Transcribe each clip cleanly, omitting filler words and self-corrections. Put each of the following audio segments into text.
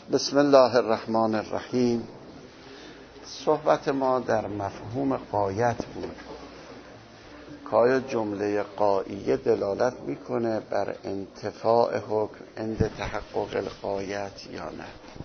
بسم الله الرحمن الرحیم. صحبت ما در مفهوم غایت بود که آیا جمله غاییه دلالت میکنه بر انتفاع حکم عند تحقق الغایت یا نه.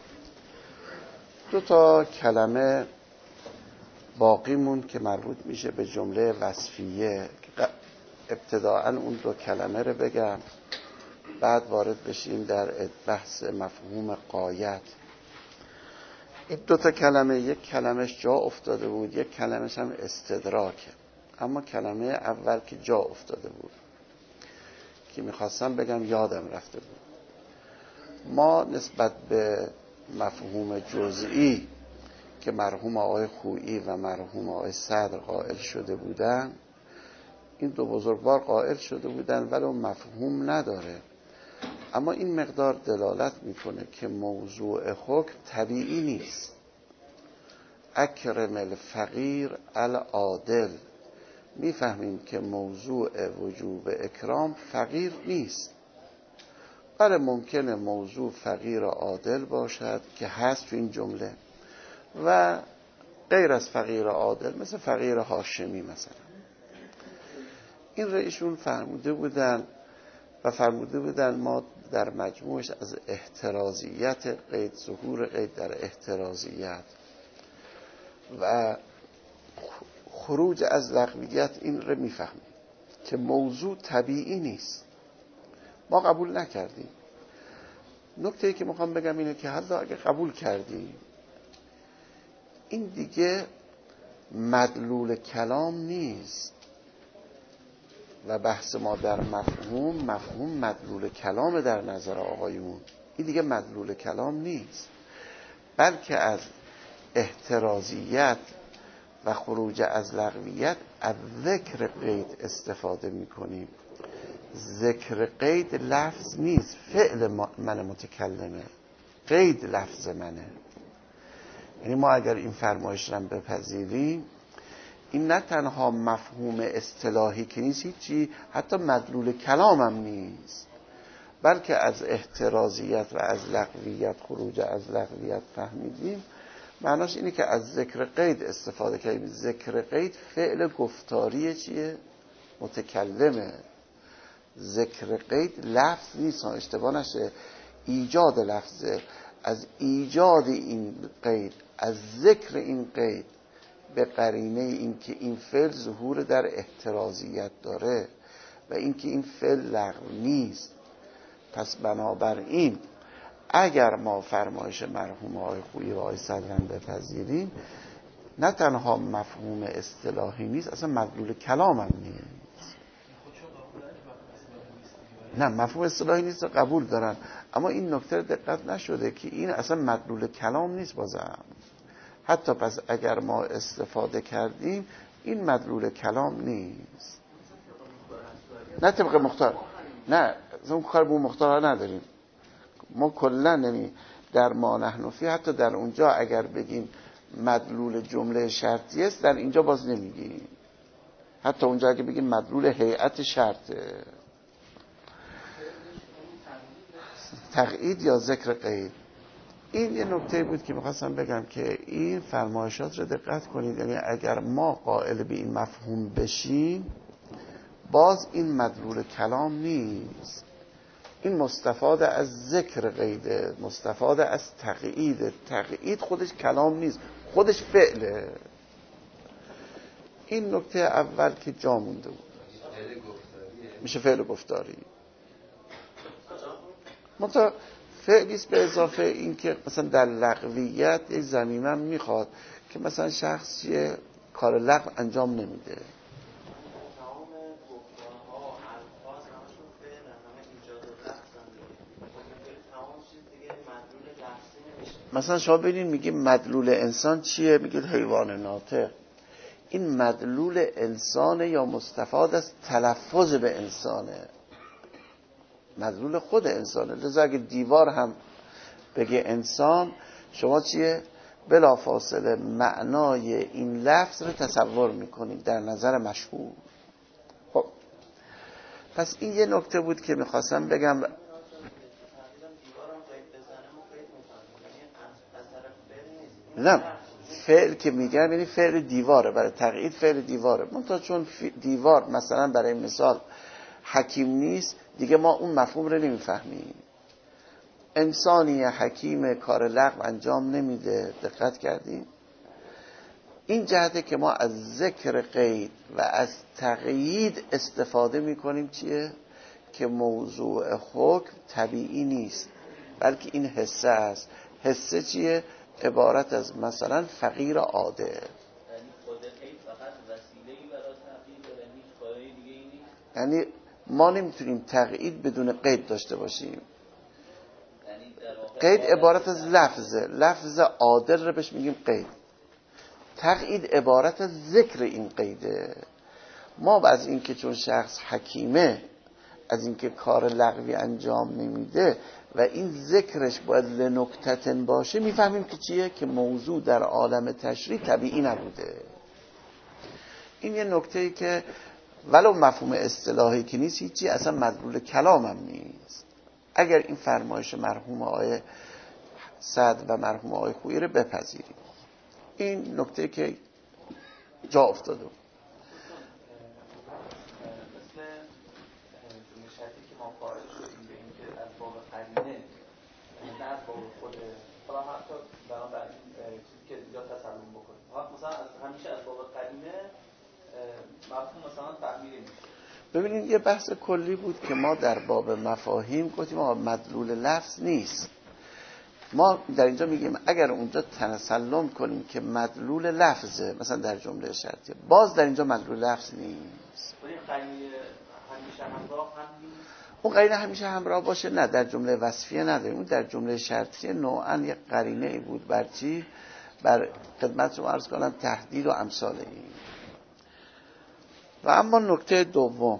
دو تا کلمه باقی موند که مربوط میشه به جمله وصفیه. ابتداءً اون دو کلمه رو بگم، بعد وارد بشیم در بحث مفهوم غایت. این دو تا کلمه، یک کلمش جا افتاده بود، یک کلمش هم استدراکه. اما کلمه اول که جا افتاده بود که میخواستم بگم یادم رفته بود. ما نسبت به مفهوم جزئی که مرحوم آقای خویی و مرحوم آقای صدر قائل شده بودن، این دو بزرگوار قائل شده بودن ولو مفهوم نداره، اما این مقدار دلالت میکنه که موضوع حکم طبیعی نیست. اکرم الفقیر العادل، میفهمیم که موضوع وجوب اکرام فقیر نیست، بله ممکنه موضوع فقیر عادل باشد که هست تو این جمله، و غیر از فقیر عادل مثل فقیر هاشمی مثلا. این رو ایشون فرموده بودن و فرموده بودن ما در مجموعش از احترازیت قید، ظهور قید در احترازیت و خروج از لغویت این رو میفهمیم که موضوع طبیعی نیست. ما قبول نکردیم. نکته‌ای که میخوام بگم اینه که حتی اگه قبول کردیم، این دیگه مدلول کلام نیست و بحث ما در مفهوم مدلول کلام در نظر آقایون. این دیگه مدلول کلام نیست، بلکه از احترازیت و خروج از لغویت از ذکر قید استفاده میکنیم. ذکر قید لفظ نیست، فعل من متکلمه، قید لفظ منه. یعنی ما اگر این فرمایش رو بپذیریم، این نه تنها مفهوم اصطلاحی که نیست هیچی، حتی مدلول کلام هم نیست، بلکه از احترازیت و از لغویت، خروج از لغویت فهمیدیم. معناش اینه که از ذکر قید استفاده کردیم. ذکر قید فعل گفتاری چیه؟ متکلمه. ذکر قید لفظ نیست، اشتباه نشه، ایجاد لفظه. از ایجاد این قید، از ذکر این قید، به قرینه این که این فعل ظهور در احترازیت داره و این که این فعل لغو نیست. پس بنابراین اگر ما فرمایش مرحوم آقای خویی و آقای صدرم بپذیریم، نه تنها مفهوم اصطلاحی نیست، اصلا مدلول کلام هم نیست. نه، مفهوم اصطلاحی نیست قبول دارن، اما این نکته دقت نشده که این اصلا مدلول کلام نیست. بازم حتی پس اگر ما استفاده کردیم، این مدلول کلام نیست. نه طبق مختار، نه اون کار به مختار نداریم ما کلا. نمی در ما نحن فی، حتی در اونجا اگر بگیم مدلول جمله شرطی است، در اینجا باز نمیگیم. حتی اونجا اگر بگیم مدلول هیئت شرطه، تقیید یا ذکر قید. این یه نکته بود که میخواستم بگم که این فرمایشات رو دقت کنید. یعنی اگر ما قائل به این مفهوم بشیم، باز این مدلول کلام نیست، این مستفاد از ذکر قیده، مستفاد از تقیید. تقیید خودش کلام نیست، خودش فعله. این نکته اول که جا مونده بود، میشه فعل گفتاری. منتها فعلیست به اضافه این که مثلا در لغویت یک ضمیمه هم میخواد که مثلا شخص یه کار لغو انجام نمیده. مثلا شما ببینید میگیم مدلول انسان چیه؟ میگید حیوان ناطق. این مدلول انسانه یا مستفاد از تلفظ به انسانه؟ مدلول خود انسانه. لذا اگه دیوار هم بگه انسان، شما چیه؟ بلافاصله معنای این لفظ رو تصور میکنید در نظر مشهور. خب پس این یه نکته بود که میخواستم بگم. نه فعل که میگم یعنی فعل دیواره، برای تقیید فعل دیواره. منتها چون دیوار مثلا برای مثال حکیم نیست دیگه ما اون مفهوم رو نمیفهمیم. انسانی حکیم کار لغو انجام نمیده. دقت کردیم؟ این جهته که ما از ذکر قید و از تقیید استفاده میکنیم چیه؟ که موضوع حکم طبیعی نیست بلکه این حسه است. حسه چیه؟ عبارت از مثلا فقیر عادل. یعنی خود قید فقط وسیله‌ای برای تقیید داره، هیچ کاری دیگه ای نیست. یعنی ما نمیتونیم تقیید بدون قید داشته باشیم. قید عبارت از لفظه. لفظ عادل رو بهش میگیم قید. تقیید عبارت از ذکر این قیده. ما از اینکه چون شخص حکیمه، از اینکه کار لغوی انجام نمیده و این ذکرش باید لنکتتن باشه میفهمیم که چیه؟ که موضوع در عالم تشریع طبیعی نبوده. این یه نکته‌ای که ولو مفهوم اصطلاحی که نیست هیچی، اصلا مدلول کلام هم نیست. اگر این فرمایش مرحوم آقای سعد و مرحوم آقای خویی رو بپذیریم، این نکته که جا افتاده. نه از باب خود حالا حتی بنابراین چیزی که اینجا تسلم بکنیم مثلا همیشه از باب قرینه مفهوم مثلا تعبیر میشه. ببینید یه بحث کلی بود که ما در باب مفاهیم گفتیم مدلول لفظ نیست. ما در اینجا میگیم اگر اونجا تسلم کنیم که مدلول لفظه مثلا در جمله شرطیه، باز در اینجا مدلول لفظ نیست. ولی قرینه همیشه همراه هم نیست. اون قرینه همیشه همراه باشه نه، در جمله وصفیه نداریم. اون در جمله شرطیه نوعاً یک قرینه ای بود. بر چی؟ بر خدمت شما عرض کنم تهدید و امثال این. و اما نکته دوم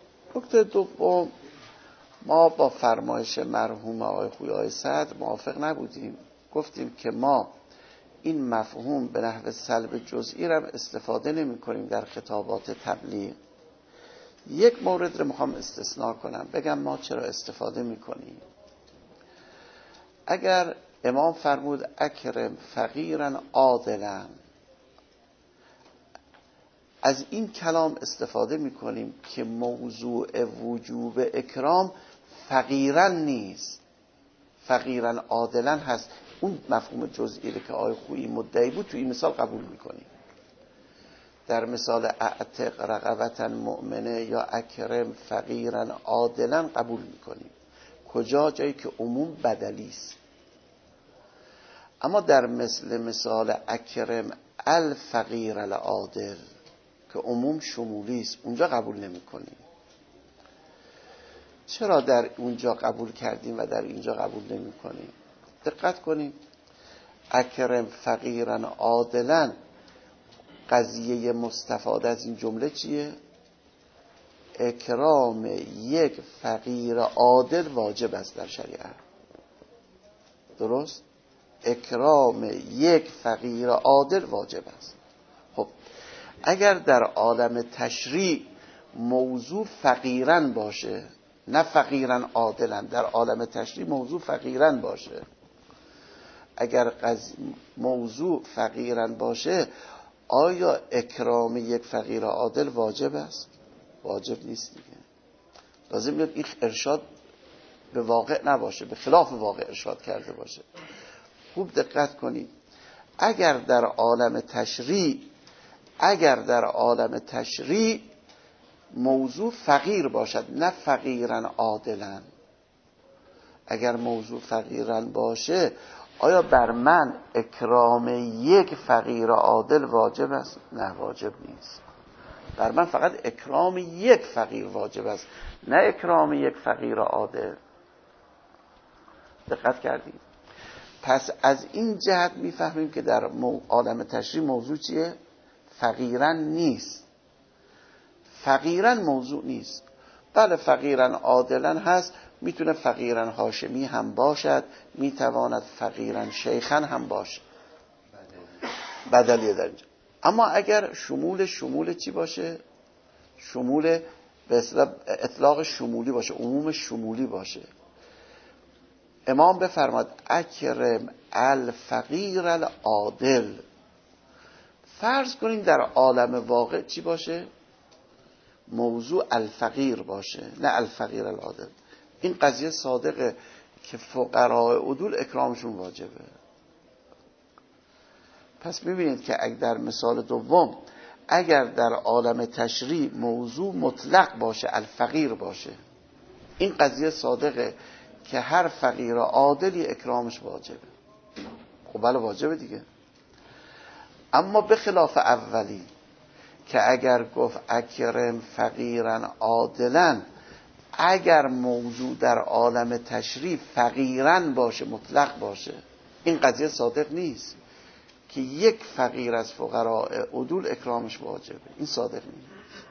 ما با فرمایش مرحوم آقای خویی آقای سعد موافق نبودیم. گفتیم که ما این مفهوم به نحو سلب جزئی را استفاده نمی کنیم در خطابات تبلیغ. یک مورد رو میخوام استثناء کنم، بگم ما چرا استفاده میکنیم. اگر امام فرمود اکرم فقیرا عادلا، از این کلام استفاده میکنیم که موضوع وجوب اکرام فقیرا نیست، فقیرا عادلا هست. اون مفهوم جزئی که آقای خویی مدعی بود تو این مثال قبول میکنیم. در مثال اعتق رقبتا مؤمنه یا اکرم فقیرا عادلا قبول میکنیم. کجا؟ جایی که عموم بدلی است. اما در مثال اکرم الفقیر العادل که عموم شمولی است، اونجا قبول نمیکنیم. چرا در اونجا قبول کردیم و در اینجا قبول نمیکنیم؟ دقت کنیم. اکرم فقیرا عادلا، قضیه مستفاد از این جمله چیه؟ اکرام یک فقیر عادل واجب است در شریعت. درست؟ اکرام یک فقیر عادل واجب است. خب اگر در عالم تشریع موضوع فقیرن باشه، نه فقیرن عادلن، در عالم تشریع موضوع فقیرن باشه، اگر موضوع فقیرن باشه، آیا اکرام یک فقیر عادل واجب است؟ واجب نیست دیگه. لازم نیست این ارشاد به واقع نباشه، به خلاف واقع ارشاد کرده باشه. خوب دقت کنید. اگر در عالم تشریع موضوع فقیر باشد، نه فقیرن عادلن، اگر موضوع فقیرن باشه، آیا بر من اکرام یک فقیر عادل واجب است؟ نه واجب نیست. بر من فقط اکرام یک فقیر واجب است، نه اکرام یک فقیر عادل. دقت کردید؟ پس از این جهت میفهمیم که در عالم تشریع موضوع چیه؟ فقیرن نیست. فقیرن موضوع نیست. بله فقیرن عادلن هست، میتونه فقیرن هاشمی هم باشد، میتواند فقیرن شیخن هم باشد، بدلیه در اینجا. اما اگر شمول چی باشه؟ شمول به اصطلاح اطلاق شمولی باشه، عموم شمولی باشه. امام بفرماد اکرم الفقیر العادل. فرض کنیم در عالم واقع چی باشه؟ موضوع الفقیر باشه، نه الفقیر العادل. این قضیه صادقه که فقراء عدول اکرامشون واجبه. پس میبینید که اگر در مثال دوم اگر در عالم تشریع موضوع مطلق باشه، الفقیر باشه، این قضیه صادقه که هر فقیر عادلی اکرامش واجبه. خب بله واجبه دیگه. اما به خلاف اولی که اگر گفت اکرم فقیرن عادلن، اگر موضوع در عالم تشریع فقیرن باشه، مطلق باشه، این قضیه صادق نیست که یک فقیر از فقراء عدول اکرامش واجبه. این صادق نیست.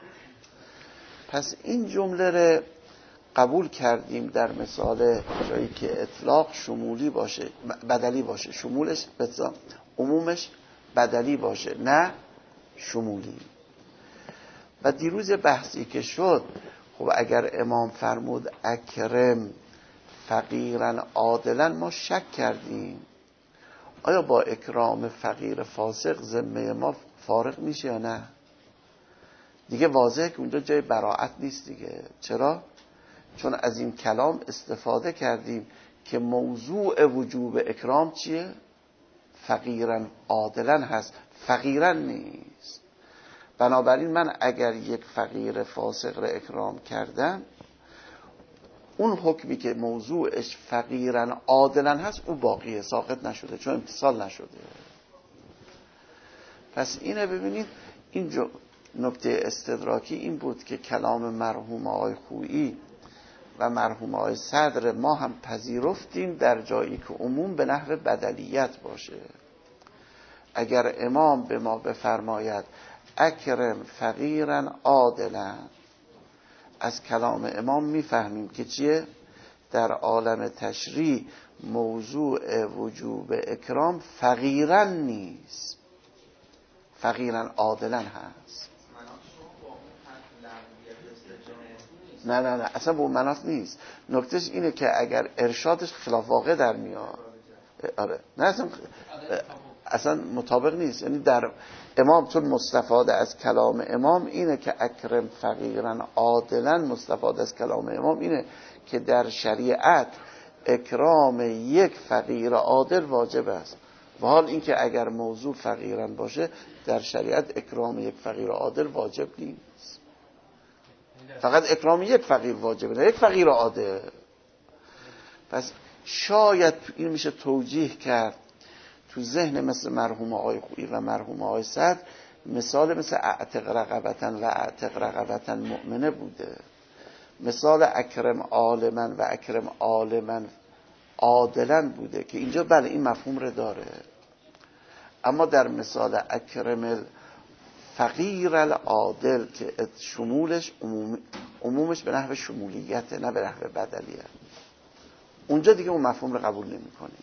پس این جمله رو قبول کردیم در مثال جایی که اطلاق شمولی باشه، بدلی باشه، شمولش عمومش بدلی باشه نه شمولی. و دیروز بحثی که شد، خب اگر امام فرمود اکرم فقیرن عادلن، ما شک کردیم آیا با اکرام فقیر فاسق ذمه ما فارغ میشه یا نه؟ دیگه واضحه که اونجا جای براعت نیست دیگه. چرا؟ چون از این کلام استفاده کردیم که موضوع وجوب اکرام چیه؟ فقیرن عادلن هست، فقیرن نیست. بنابراین من اگر یک فقیر فاسق را اکرام کردم، اون حکمی که موضوعش فقیرن عادلن هست او باقیه، ساقط نشده، چون امتصال نشده. پس اینه ببینید، این نکته استدراکی این بود که کلام مرحوم آقای خویی و مرحوم آقای صدر ما هم پذیرفتیم در جایی که عموم به نحو بدلیت باشه. اگر امام به ما بفرماید اکرم فقیرن عادلن، از کلام امام میفهمیم که چیه؟ در عالم تشریع موضوع وجوب اکرام فقیرن نیست، فقیرن عادلن هست. نه اصلا به اون مناط نیست. نکتهش اینه که اگر ارشادش خلاف واقع در میاد، آره نه اصلا مطابق نیست. یعنی در امام چون مستفاده از کلام امام اینه که اکرم فقیرن عادلن، مستفاده از کلام امام اینه که در شریعت اکرام یک فقیر عادل واجب است. و حال اینکه اگر موضوع فقیرن باشه، در شریعت اکرام یک فقیر عادل واجب نیست. فقط اکرام یک فقیر واجبه، نه یک فقیر عادل. پس شاید این میشه توجیه کرد تو ذهن مثل مرحوم آقای خویی و مرحوم آقای صدر مثال مثل اعتق رقبتن و اعتق رقبتن مؤمنه بوده، مثال اکرم عالمن و اکرم عالمن عادلن بوده که اینجا بله این مفهوم رو داره. اما در مثال اکرم فقیر العادل که شمولش عمومش به نحو شمولیته نه به نحو بدلیه، اونجا دیگه اون مفهوم رو قبول نمی کنیم.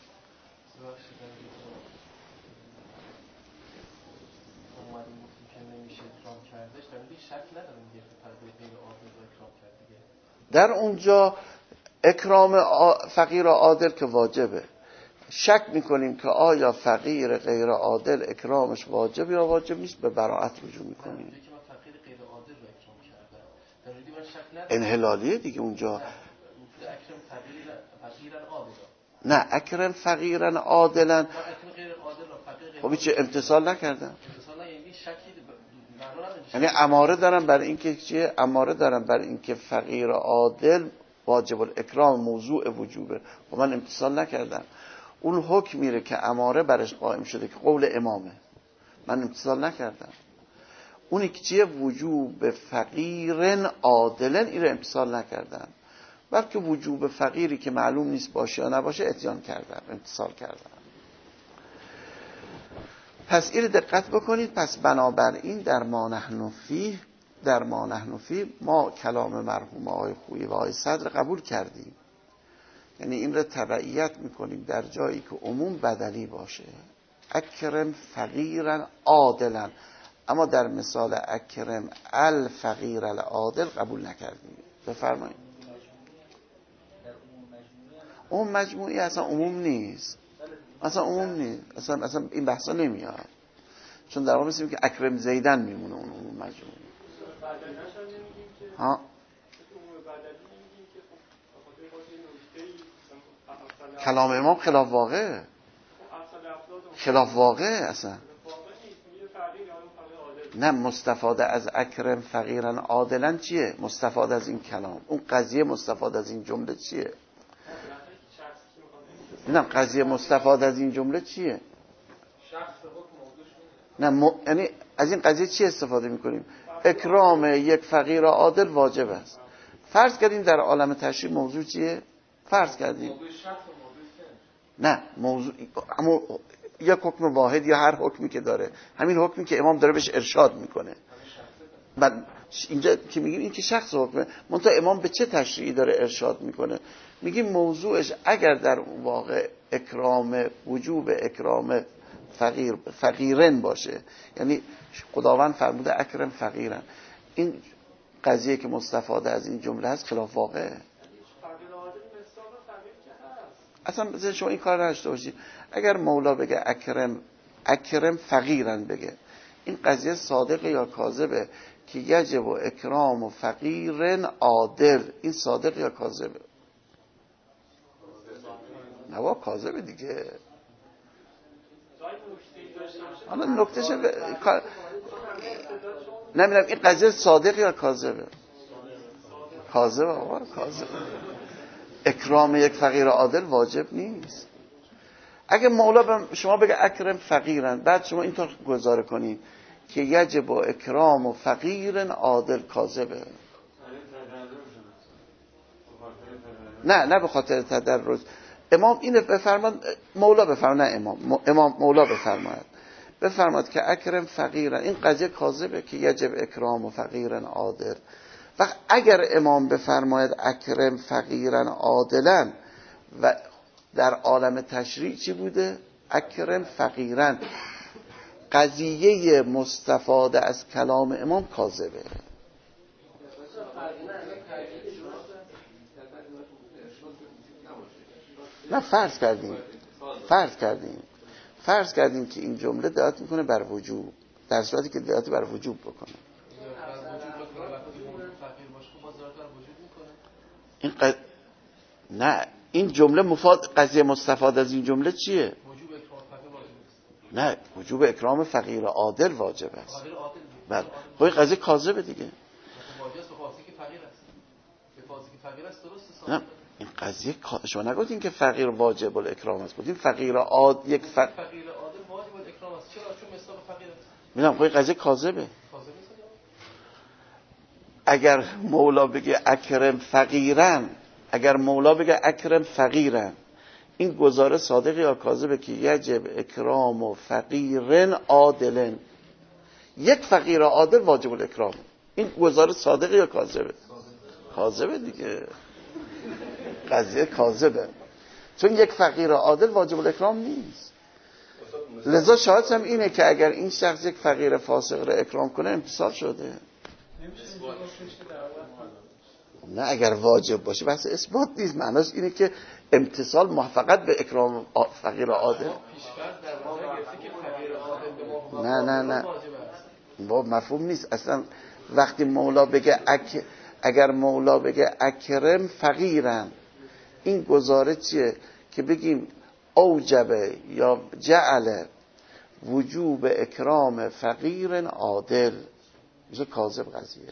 در اونجا اکرام فقیر عادل که واجبه، شک میکنیم که آیا فقیر غیر عادل اکرامش واجب یا واجب نیست، به براعت رجوع میکنیم. انحلالیه دیگه اونجا. نه اکرم فقیرن عادلن، خب چه امتصال نکردن، یعنی اماره دارن بر اینکه چیه؟ اماره دارن بر اینکه فقیر عادل واجب الاکرام موضوع وجوبه و من امتصال نکردم. اون حکم میره که اماره برش قائم شده که قول امامه، من امتصال نکردم. اونی که چیه؟ وجوب فقیرن عادلن، این رو امتصال نکردم، بلکه وجوب فقیری که معلوم نیست باشه یا نباشه اتیان کردم، امتصال کردم. پس این دقت بکنید. پس بنابراین در ما نحن فیه ما کلام مرحوم آقای خویی و آقای صدر قبول کردیم، یعنی این رو تبعیت میکنیم در جایی که عموم بدلی باشه، اکرم فقیرن عادلن. اما در مثال اکرم الفقیر العادل قبول نکردیم. بفرمایید. اون مجموعی اصلا عموم نیست، اصلا این بحثا نمیاد، چون در واقع مثل که اکرم زیدن میمونه اون عموم مجموعی. ها کلام امام خلاف واقع، اصلا نه. مستفاده از اکرم فقیرن عادلن چیه؟ مستفاده از این کلام، اون قضیه مستفاده از این جمله چیه؟ نه قضیه مستفاده از این جمله چیه؟ نه یعنی از این قضیه چی استفاده میکنیم؟ اکرام یک فقیر عادل واجب است. فرض کردیم در عالم تشریع موضوع چیه؟ فرض کردیم نه موضوع اما یک حکم واحد یا هر حکمی که داره، همین حکمی که امام داره بهش ارشاد میکنه. بعد اینجا که میگیم این که شخص حکمه، منتها امام به چه تشریعی داره ارشاد میکنه؟ میگیم موضوعش اگر در واقع اکرام، وجوب اکرام فقیرن باشه، یعنی خداوند فرموده اکرم فقیرن، این قضیه که مستفاده از این جمله هست خلاف واقعه. اصلا بذار شما این کار نشته باشید. اگر مولا بگه اکرم فقیرن بگه، این قضیه صادق یا کاذبه که یجب و اکرام و فقیرن عادل، این صادق یا کاذبه؟ نوا کاذبه دیگه. حالا نکتهش نمیدونم این قضیه صادق یا کاذبه. کاذبه آقا، کاذبه. اکرام یک فقیر عادل واجب نیست. اگه مولا به شما بگه اکرم فقیرن، بعد شما اینطور گزاره کنید که یجب و اکرام و فقیرن عادل، کاذبه. نه به خاطر تدرج. امام اینو بفرماد، مولا بفرماد، نه امام مولا بفرماد که اکرم فقیرن، این قضیه کاذبه که یجب اکرام و فقیرن عادل. وقت اگر امام بفرماید اکرم فقیرن عادلن و در عالم تشریع چی بوده؟ اکرم فقیرن، قضیه مستفاده از کلام امام کاذبه. نه فرض کردیم که این جمله دلالت میکنه بر وجوب، در صورتی که دلالت بر وجوب بکنه. نه این جمله قضیه مستفاده از این جمله چیه؟ نه وجوب اکرام فقیر عادل واجب است. بله خب این قضیه کاذبه دیگه. نه این قضیه شما نگفتین که فقیر واجب الاکرام است، گفتین فقیر عادل یک فقیر عادل واجب الاکرام است. چرا؟ چون مثال فقیر است. میگم خب این قضیه کاذبه. اگر مولا بگه اکرم فقیرن، این گزاره صادق یا کاذبه که یجب اکرام و فقیرن عادلن، یک فقیر عادل واجب الاکرام، این گزاره صادق یا کاذبه؟ کاذبه دیگه. قضیه کاذبه، چون یک فقیر عادل واجب الاکرام نیست. لذا شاهدش هم اینه که اگر این شخص یک فقیر فاسق را اکرام کنه امتصال شده. نه اگر واجب باشه بحث اثبات نیست، معناش اینه که امتصال موافقت به اکرام فقیر عادل. نه با مفهوم نیست اصلا. وقتی مولا بگه اگر مولا بگه اکرم فقیرن، این گزاره چیه؟ که بگیم اوجبه یا جعل وجوب اکرام فقیرن عادل، میشه کاذب قضیه.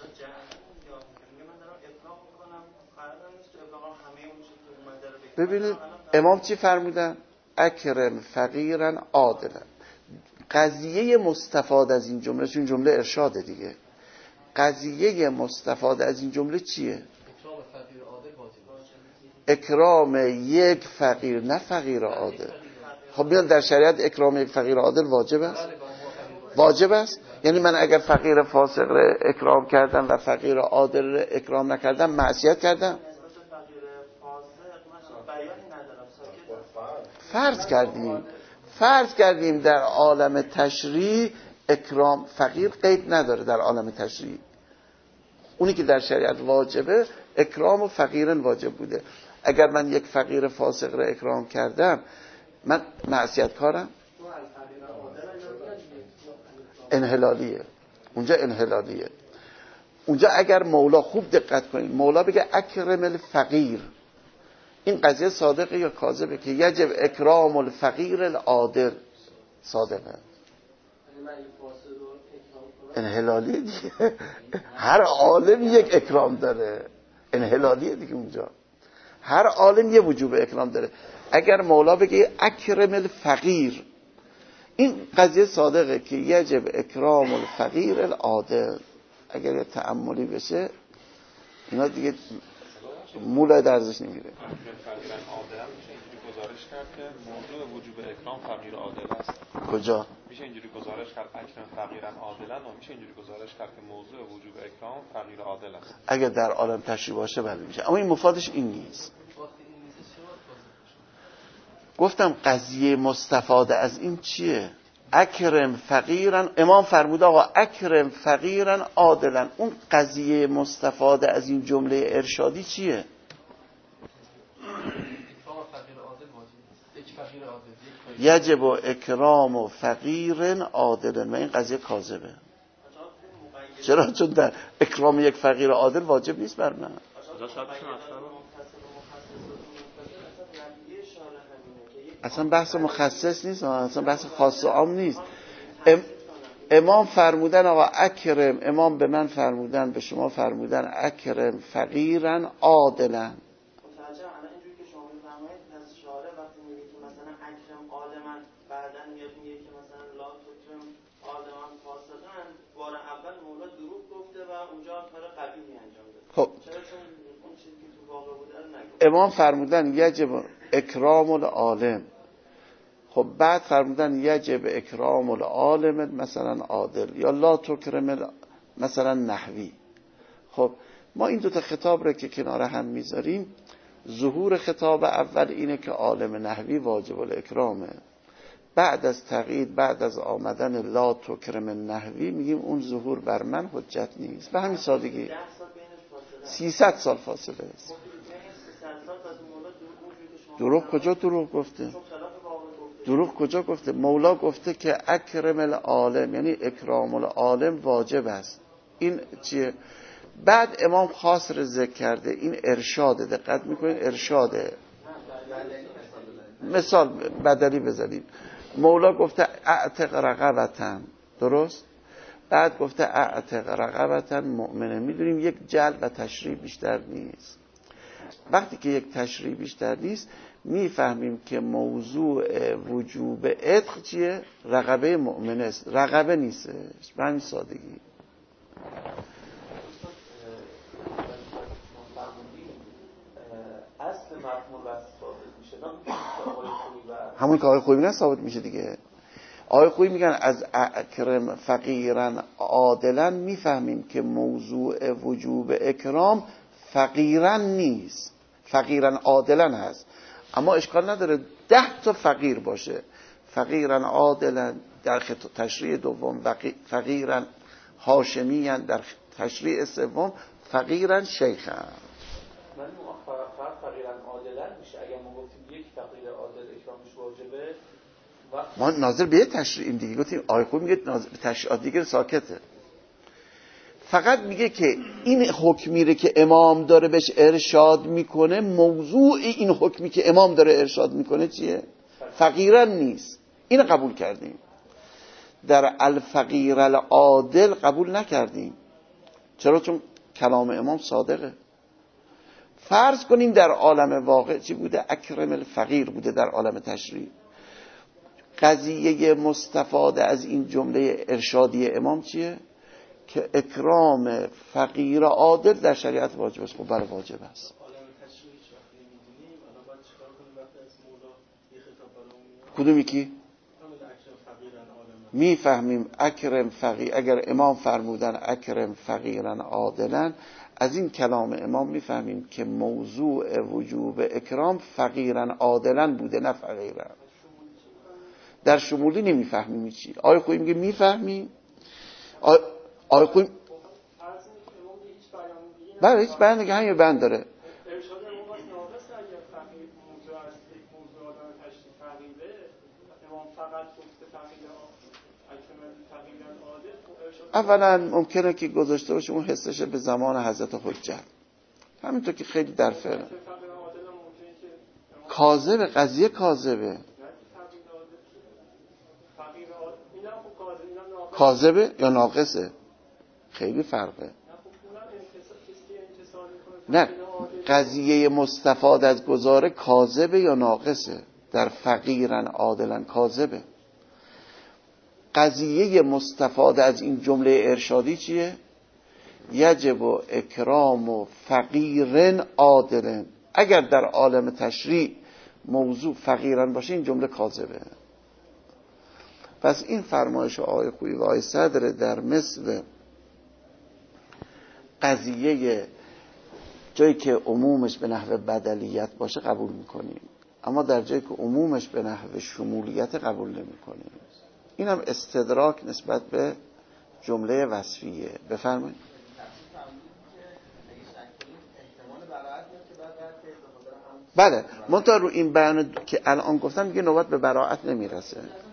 ببینید امام چی فرمودن؟ اکرم فقیرن عادلن. قضیه مستفاد از این جمله، چون جمله ارشاده دیگه، قضیه مستفاد از این جمله چیه؟ اکرام یک فقیر، نه فقیر عادل. خب میان در شریعت اکرام یک فقیر عادل واجب است؟ واجب است. یعنی من اگر فقیر فاسق را اکرام کردم و فقیر عادل را اکرام نکردم معصیت کردم؟ فرض کردیم در عالم تشریع اکرام فقیر قید نداره. در عالم تشریع اونی که در شریعت واجبه اکرام و فقیرن واجب بوده. اگر من یک فقیر فاسق را اکرام کردم من معصیت کارم؟ انحلالیه. اونجا انحلالیه. اونجا اگر مولا خوب دقت کنید، مولا بگه اکرم الفقیر، این قضیه صادقه یا کاذبه که یجب اکرام الفقیر العادل؟ صادقه. انحلالیه دیگه. هر عالم یک اکرام داره. انحلالیه دیگه. اونجا هر عالم یه وجوب اکرام داره. اگر مولا بگه اکرم الفقیر، این قضیه صادقه که یجب اکرام الفقیر العادل. اگر یه تأملی بشه اینا دیگه مولا درزش نمیره. گزارش کرد که موضوع وجوب اکرام فقیر عادل است. کجا؟ میشه اینجوری گزارش کرد اکرم فقیرن عادلن، و میشه اینجوری گزارش کرد که موضوع وجوب اکرام فقیر عادل است. اگر در عالم تشریح باشه بله میشه، اما این مفادش این نیست. گفتم قضیه مستفاده از این چیه؟ اکرم فقیرن، امام فرمود آقا اکرم فقیرن عادلن. اون قضیه مستفاده از این جمله ارشادی چیه؟ یجب و اکرام و فقیرن عادلن. و این قضیه کاذبه. چرا؟ چون در اکرام یک فقیر عادل واجب نیست بر من. اصلا بحث مخصص نیست، اصلا بحث خاص و عام نیست. امام فرمودن آقا اکرم، امام به من فرمودن، به شما فرمودن اکرم فقیرن عادلن. خب امام فرمودن یجب اکرام العالم، خب بعد فرمودن یجب اکرام العالم مثلا عادل یا لا تکرم مثلا نحوی. خب ما این دوتا خطاب رو که کنار هم میذاریم، ظهور خطاب اول اینه که عالم نحوی واجب الاکرامه. بعد از تقیید، بعد از آمدن لا تکرم نحوی میگیم اون ظهور بر من حجت نیست. به همین سادگی 300 سال فاصله است. دروغ کجا دروغ گفته؟ دروغ کجا گفته؟ مولا گفته که اکرم العالم، یعنی اکرام العالم واجب است. این چیه؟ بعد امام خاص رو ذکر کرده، این ارشاده. دقت میکنین ارشاده. مثال بدلی بزنید. مولا گفته اعتق رقبتن، درست؟ بعد گفته اعتق رقبتن مؤمنه. میدونیم یک جلب و تشریح بیشتر نیست. وقتی که یک تشریح بیشتر نیست میفهمیم که موضوع وجوب عتق چیه؟ رقبه مؤمنه است، رقبه نیستش. به همین سادگی. اصل مفهوم بس ثابت میشه، همون که آقای خویی میگن ثابت میشه دیگه. آقای خویی میگن از اکرم فقیرن عادلن میفهمیم که موضوع وجوب اکرام فقیرن نیست، فقیرن عادلن هست. اما اشکال نداره 10 تا فقیر باشه. فقیرن عادلن در تشریع دوم، فقیرن هاشمیان در تشریع سوم، فقیرن شیخن. من فقیرن عادلن میشه اگر ما گفتیم یک فقیر عادل اکرامش واجبه. ما ناظر به تشریع دیگه گفتیم. آقای خویی میگه ناظر به تشریعات دیگه ساکته. فقط میگه که این حکمی که امام داره بهش ارشاد میکنه، موضوع این حکمی که امام داره ارشاد میکنه چیه؟ فقیرن نیست. این قبول کردیم. در الفقیر العادل قبول نکردیم. چرا؟ چون کلام امام صادقه. فرض کنیم در عالم واقع چی بوده؟ اکرم الفقیر بوده در عالم تشریع. قضیه مستفاده از این جمله ارشادی امام چیه؟ که اکرام فقیر عادل در شریعت واجب است. خب برای واجب است. کدوم یکی؟ میفهمیم اکرم فقیر. اگر امام فرمودن اکرم فقیرن عادلن، از این کلام امام میفهمیم که موضوع وجوب اکرام فقیرن عادلن بوده، نه فقیرن. در شمولی نمیفهمیم چی. آقای خویی میگه میفهمیم. آقای خویی بله هیچ بیان دیگه همین بیان داره. ارشاد امام از ناقص اگر فقیر موضوع از یک موضوع آدم تشریف فقیره امام فقط گفته فقیرن عادل. اولا ممکنه که گذاشته باشه اون حسشه به زمان حضرت حجت، همینطور که خیلی در فعل کاذبه، قضیه کاذبه. کاذبه یا ناقصه خیلی فرقه. نه قضیه مستفاد از گزاره کاذبه یا ناقصه. در فقیرن عادلن کاذبه. قضیه مستفاد از این جمله ارشادی چیه؟ یجب و اکرام و فقیرن عادلن. اگر در عالم تشریع موضوع فقیرن باشه این جمله کاذبه. پس این فرمایش آقای خویی و آقای صدر در مثل قضیه جایی که عمومش به نحو بدلیت باشه قبول میکنیم، اما در جایی که عمومش به نحو شمولیت قبول نمیکنیم. این هم استدراک نسبت به جمله وصفیه. بفرمایید. بله منتها رو این بیان که الان گفتم میگه نوبت به براءت نمیرسه.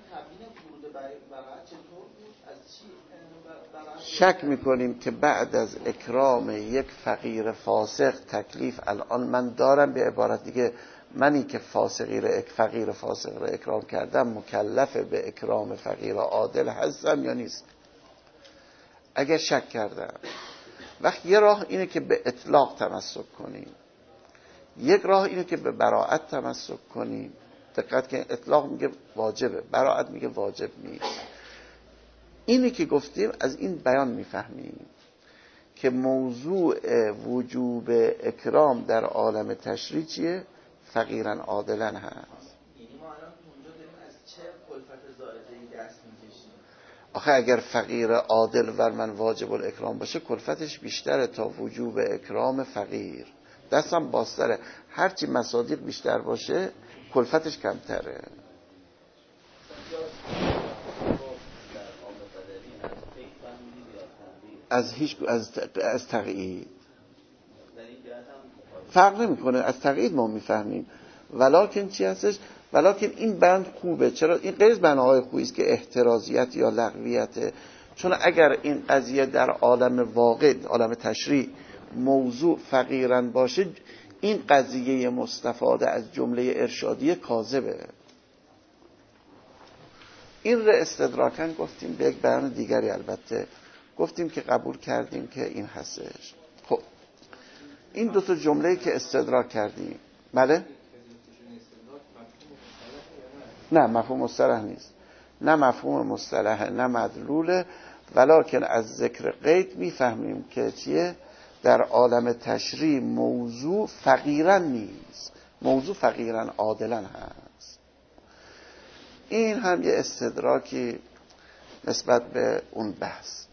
شک میکنیم که بعد از اکرام یک فقیر فاسق تکلیف الان من دارم، به عبارت دیگه منی که فقیر فاسق را اکرام کردم مکلف به اکرام فقیر عادل هستم یا نیست. اگر شک کردم وقت یه راه اینه که به اطلاق تمسک کنیم، یک راه اینه که به براءت تمسک کنیم. دقت که اطلاق میگه واجبه، براءت میگه واجب نیست. اینی که گفتیم از این بیان میفهمیم که موضوع وجوب اکرام در عالم تشریع چیه؟ فقیرن عادلن هست. یعنی ما الان اونجا داریم از چه کلفت زائده‌ای دست می‌کشیم؟ آخه اگر فقیر عادل ور من واجب الاکرام باشه کلفتش بیشتره تا وجوب اکرام فقیر. دستم بازتره. هرچی مصادیق بیشتر باشه کلفتش کمتره. از تقیید فرق نمیکنه. از تقیید ما میفهمیم. ولکن چی هستش؟ ولکن این بند خوبه. چرا؟ این غیر از بناهای خوبی است که احترازیت یا لغویته. چون اگر این قضیه در عالم واقع، عالم تشریع موضوع فقیرن باشه، این قضیه مستفاده از جمله ارشادی کاذبه. این را استدراکن گفتیم به یک بیان دیگری. البته گفتیم که قبول کردیم که این هستش. خب این دو تا جمله‌ای که استدراک کردیم، بله؟ نه مفهوم مصطلح نیست، نه مفهوم مصطلح، نه مدلوله. ولکن از ذکر قید میفهمیم که چیه؟ در عالم تشریع موضوع فقیرن نیست، موضوع فقیرن عادلن هست. این هم یه استدراکی نسبت به اون بحث.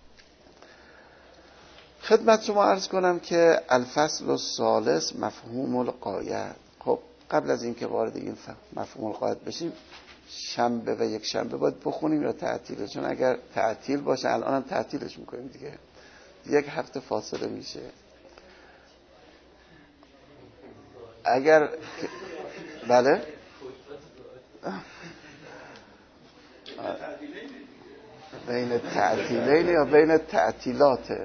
خدمت شما عرض کنم که الفصل الثالث مفهوم الغایه. خب قبل از اینکه وارد این مفهوم الغایه بشیم، شنبه و یک شنبه باید بخونیم یا تعطیله؟ چون اگر تعطیل باشه الان هم تعطیلش میکنیم دیگه، یک هفته فاصله میشه. اگر بله بین تعطیلین یا بین تعطیلاته.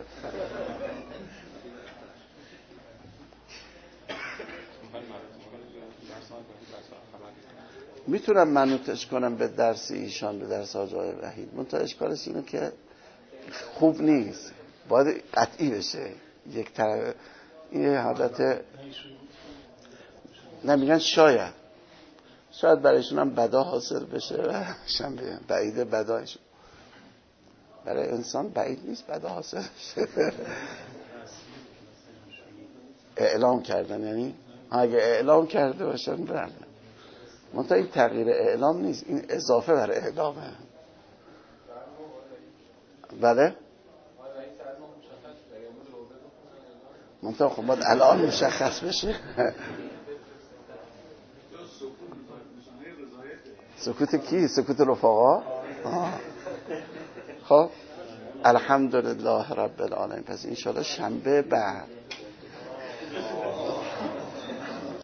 میتونم منوطش کنم به درس ایشان، به درس حاج آقای وحید. منتها اشکالش اینه که خوب نیست، باید قطعی بشه. یک طرف این حالت نمیگن شاید برایشون هم بدا حاصل بشه و شنبه بعیده بدایشون. برای انسان بعید نیست بدا حاصل بشه. اعلام کردن، یعنی اگه اعلام کرده باشن برن. منتها این تغییر اعلام نیست، این اضافه بر اعلامه. بله منتها خب باید الان مشخص بشه. سکوت کی؟ سکوت رفقا؟ خب الحمدلله رب العالمین. پس انشاءالله شنبه بعد